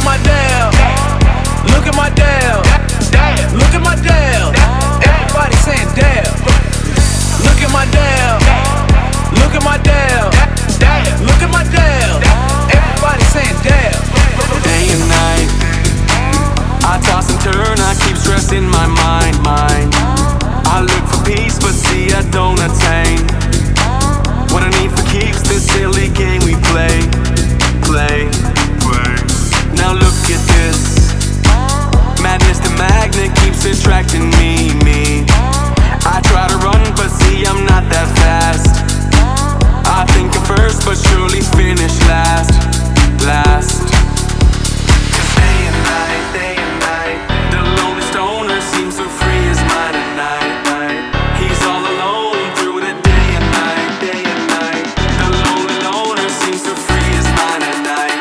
my Dell. Look at my Dell. Look at my Dell. Everybody saying Dell. Look at my Dell. Look at my Dell. Look at my Dell. Everybody saying Dell. Day and night, I toss and turn, I keep stressing my mind. I look for peace, but see I don't attain. What I need for keeps this silly game we play. Now look at this. Madness, the magnet keeps attracting me. I try to run, but see I'm not that fast. I think I'm first, but surely finish last. Cause day and night, the lonely stoner seems so free his mind at night. He's all alone through the day and night. The lonely loner seems so free his mind at night.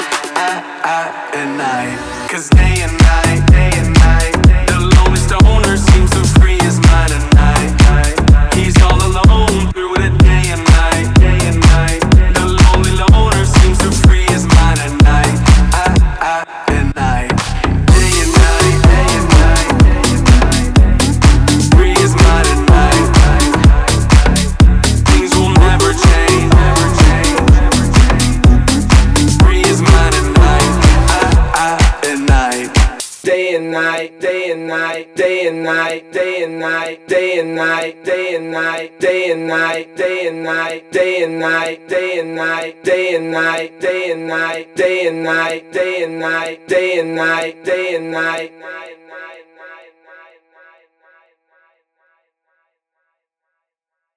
Cause day and night, the lonely stoner seems to free his mind at night. He's all alone through the day and night. The lonely loner seems to free his mind at night. Day and night, free his mind at night. Things will never change. Free his mind at night. Day and night, day and night, day and night, day and night, day and night, day and night, day and night, day and night, day and night, day and night, day and night, day and night, day and night, day and night, day and night, day and night.